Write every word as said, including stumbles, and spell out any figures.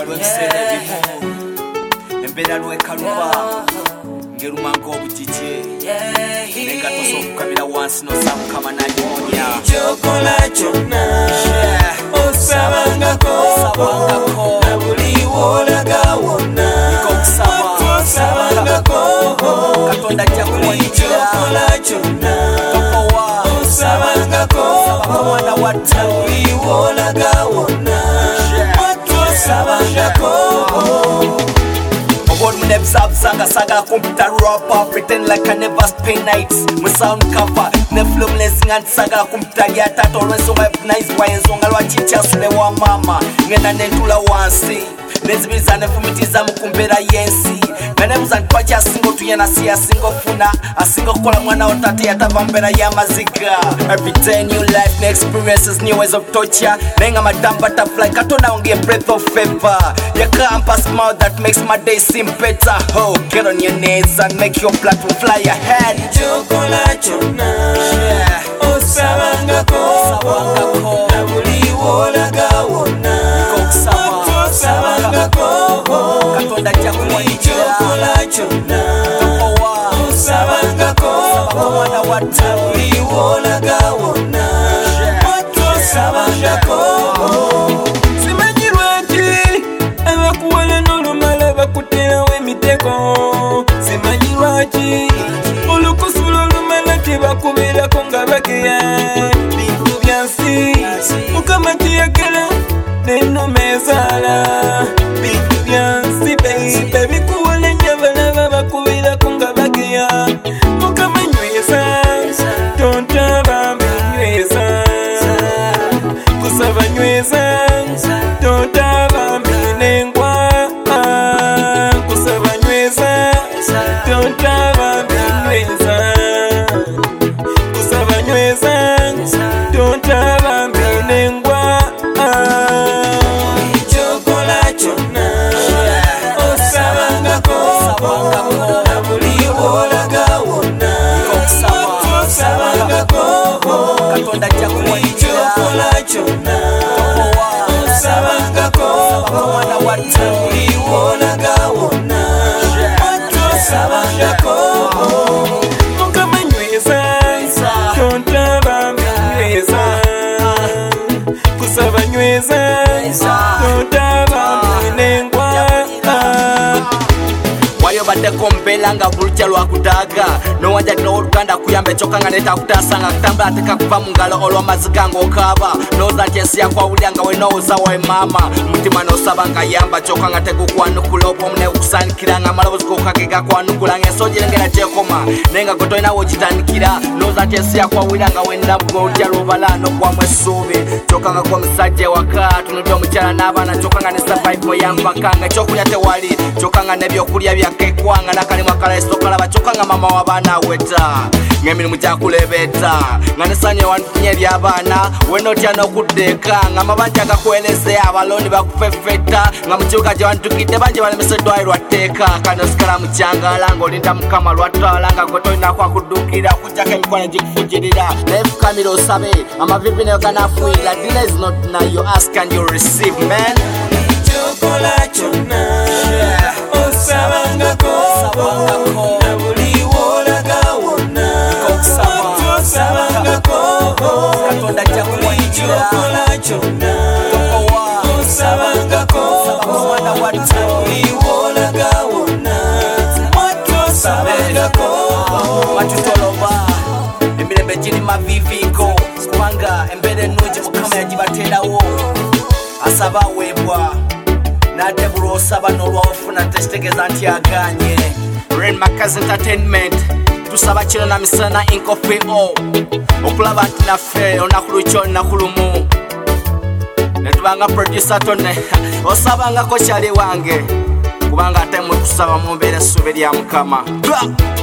lw'ebiseera ebimu embeera lw'ekaluba ng'erumanga obutitye nenga tosobola okukabira wansi n'osabukama n'anyonya kyokola kyonna osabangako na buli w'olaga wonna osabangako katonda ajja kuwanyikira kyokola kyonna osabangako omwana watta na buli w'olaga wonna osabangako Mune bisabusanga saga computer rapper pretend like I never spend nights mu sound cover ne flow blessing and saga computer ya tato olwensonga nice boy ensonga lwachicha sule wa mama ngenda nentula wansi nezibiriza nefumitiza mu kumbeera yensi nanebuza ntwaki asinga otuyena si asinga ofuna asinga okukola mwana otate yatava mbeera y'amaziga every day new life new experiences new ways of torture nenga madam butterfly katonda wange a breath of favor your campus mouth that makes my day seem better. Oh, get on your knees and make your platform fly ahead. Kyokola kyonna osabangako na buli w'olaga wonna osabangako katonda ajja kuwanyikira kyokola kyonna osabangako omwana watta na buli w'olaga wonna osabangako simanyirwa nti abakuwala n'olumala bakuterawo emitego simanyi lwaki olukusula olumala tebakubeerako nga bageya bintu byansi mukama teyagala n'ennoma ezaala bintu byansi beibe bikuwala nnyo abalaba bakubeerako nga bageya mukama nyweza tontaba mbinyweza kusaba nyweza tontaba mbinengwa kusaba nyweza tontaba mbinyweza kusaba nyweza tontaba mbinengwa kyokola kyonna osabangako na buli w'olaga wonna osabangako katonda ajja kuwanyikira kyokola kyonna osabangako omwana watta buli w'olaga wonna osabangako mukama nyweza tontaba mbinyweza kusaba nyweza tontaba mbinengwa wayobaddeko mbeera nga bulujja lwakutaaga nowajjatira oluganda kuyamba ekyokka nga netakutaasanga kutambula ateka kuva mu ngalo olw'amaziga ng'okaaba nooza nti ensi yakwawulira nga wenowooza wawe maama mutima n'osaba nga yamba kyokka nga tegukwanukula obwomu nebukusaanikira nga amaloboozi gokage gakwanukula ng'ensonji erengera gyekoma naye nga gwe tolinawo okitandikira nooza nti ensi yakwawulira nga wennabuga olujja lwobala n'oggwamu essuubi kyokka nga gwe omusajja ewaka tunudde omukyala n'abaana kyokka nga ne survive moyampaka nga ekyokulya tewali kyokka nga n'ebyokulya byakekwanga n'akalimu akalayiso kalaba kyokka nga mama w'abaana aweta ng'emirimu gyakulebeeta nga nesanya ewantunye eby'abaana wenotya n'okuddeeka nga amabanja gakuweereze abalooni bakufeffetta nga mu kibuga gye wantukidde bangi balemesa eddwaliro tteeka kanosikala mu kyangaala ng'olinda mukama lwatwala nga gwe tolinako akudduukirira okuggyako emikono egikufujirira naye fukamira osabe amavivi nayo ganafuuyira dina is not now you ask and you receive man kyokola kyonna osabangako na buli w'olaga wonna osabangako katonda ajja kuwanyikira kyokola kyonna osabangako omwana watta buli w'olaga wonna osabangako matutoloba emirembe giri maviviiko kubanga embeera ennungi mukama yagibateerawo asaba aweebwa n'atebulwa osaba n'olwawufuna tekitegeeza nti aganye Rainmakers Entertainment tusaba kiro na misana inkofeo okulaba nti naffe olunaku lukyo olunaku lumu netubanga producer tone osabangako kyali wange kubanga ate mutusaba mu mbeera essuubi lya mukama.